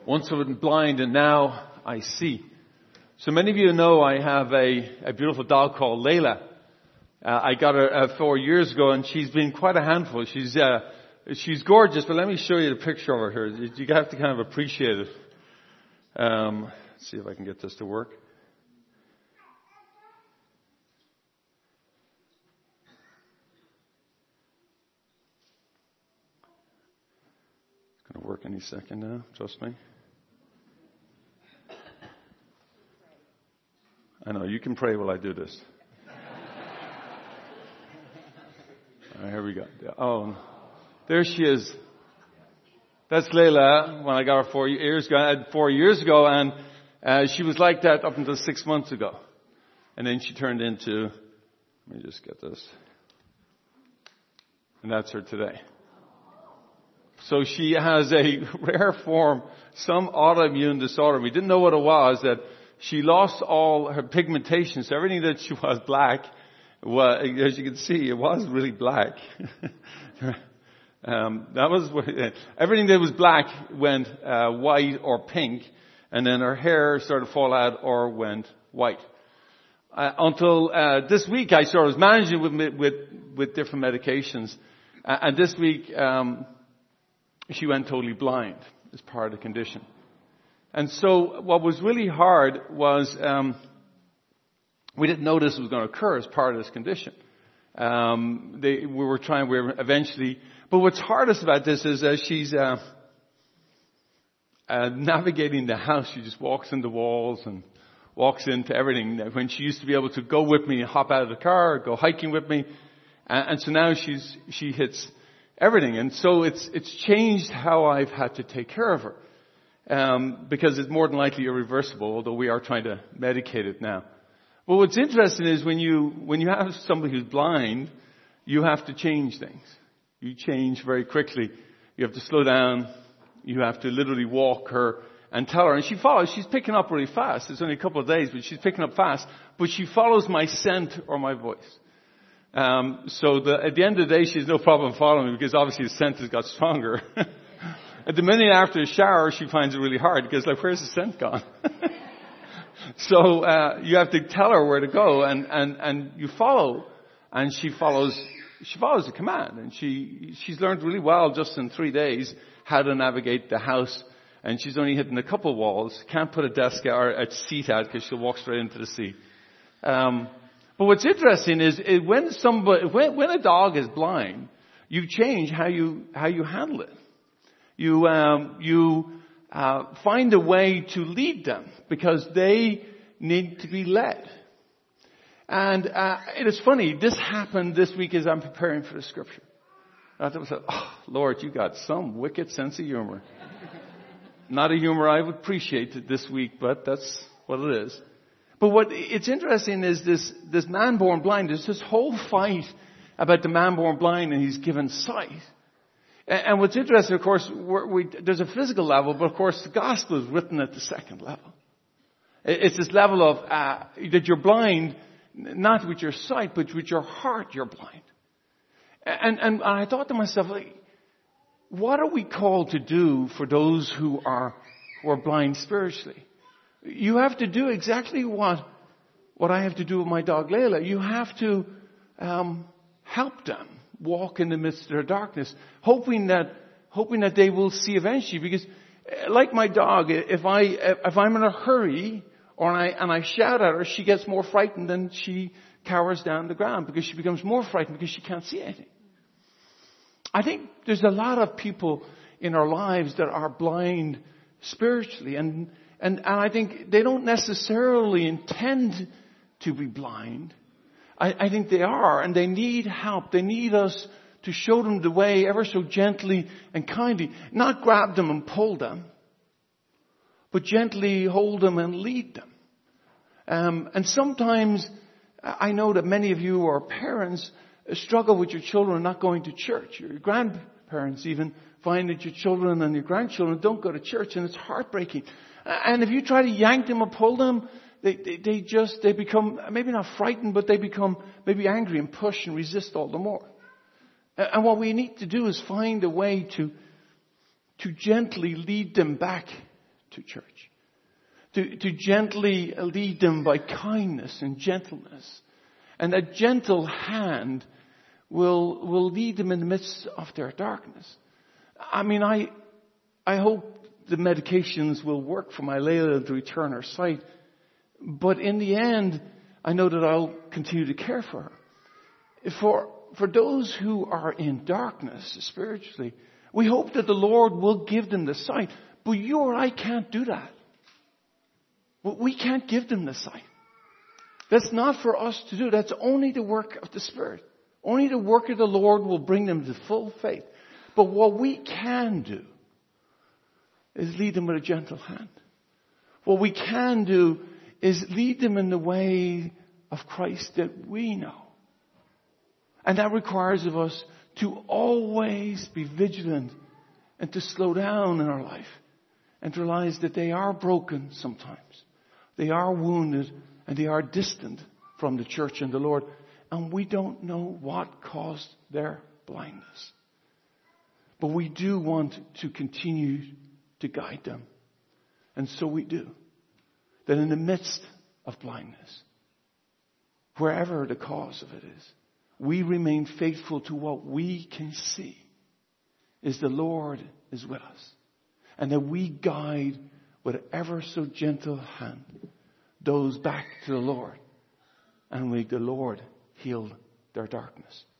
Once I was blind and now I see. So many of you know I have a beautiful dog called Layla. I got her 4 years ago, and she's been quite a handful. She's gorgeous, but let me show you the picture of her here. You have to kind of appreciate it. Let's see if I can get this to work. It's going to work any second now, trust me. I know, you can pray while I do this. All right, here we go. Oh, there she is. That's Layla when I got her 4 years ago. I had 4 years ago, and she was like that up until 6 months ago. And then she turned into, let me just get this. And that's her today. So she has a rare form, some autoimmune disorder. We didn't know what it was, that she lost all her pigmentation. So everything that she was black, well, as you can see, it was really black. Everything that was black went white or pink, and then her hair started to fall out or went white. Until this week, I was managing with different medications, and this week she went totally blind as part of the condition. And so what was really hard was we didn't know this was going to occur as part of this condition. We were eventually, but what's hardest about this is as she's navigating the house, she just walks into walls and walks into everything. When she used to be able to go with me and hop out of the car, or go hiking with me, and so now she hits everything. And so it's changed how I've had to take care of her. Because it's more than likely irreversible, although we are trying to medicate it now. But what's interesting is when you have somebody who's blind, you have to change things. You change very quickly. You have to slow down. You have to literally walk her and tell her. And she follows. She's picking up really fast. It's only a couple of days, but she's picking up fast. But she follows my scent or my voice. So at the end of the day, she has no problem following me because obviously the scent has got stronger. At the minute after the shower, she finds it really hard because, where's the scent gone? So you have to tell her where to go, and you follow, and she follows the command, and she's learned really well just in 3 days how to navigate the house, and she's only hitting a couple of walls. Can't put a desk or a seat out because she'll walk straight into the seat. But what's interesting is when a dog is blind, you change how you handle it. You find a way to lead them because they need to be led. And it is funny, this happened this week as I'm preparing for the scripture. I thought, oh, Lord, you got some wicked sense of humor. Not a humor I would appreciate this week, but that's what it is. But what it's interesting is this man born blind, there's this whole fight about the man born blind and he's given sight. And what's interesting, of course, there's a physical level, but of course the gospel is written at the second level. It's this level of that you're blind, not with your sight, but with your heart you're blind. And I thought to myself, what are we called to do for those who are blind spiritually? You have to do exactly what I have to do with my dog Layla. You have to help them walk in the midst of their darkness, hoping that they will see eventually. Because, like my dog, if I'm in a hurry or I shout at her, she gets more frightened and she cowers down the ground because she becomes more frightened because she can't see anything. I think there's a lot of people in our lives that are blind spiritually, and I think they don't necessarily intend to be blind. I think they are, and they need help. They need us to show them the way ever so gently and kindly. Not grab them and pull them, but gently hold them and lead them. And sometimes I know that many of you are parents struggle with your children not going to church. Your grandparents even find that your children and your grandchildren don't go to church, and it's heartbreaking. And if you try to yank them or pull them, they become maybe not frightened, but they become maybe angry and push and resist all the more. And what we need to do is find a way to gently lead them back to church. To gently lead them by kindness and gentleness. And a gentle hand will lead them in the midst of their darkness. I mean, I hope the medications will work for my Layla to return her sight. But in the end, I know that I'll continue to care for her. For those who are in darkness spiritually, we hope that the Lord will give them the sight. But you or I can't do that. We can't give them the sight. That's not for us to do. That's only the work of the Spirit. Only the work of the Lord will bring them to full faith. But what we can do is lead them with a gentle hand. What we can do is lead them in the way of Christ that we know. And that requires of us to always be vigilant and to slow down in our life and to realize that they are broken sometimes. They are wounded and they are distant from the church and the Lord. And we don't know what caused their blindness. But we do want to continue to guide them. And so we do. That in the midst of blindness, wherever the cause of it is, we remain faithful to what we can see is the Lord is with us. And that we guide with an ever so gentle hand those back to the Lord. And make the Lord heal their darkness.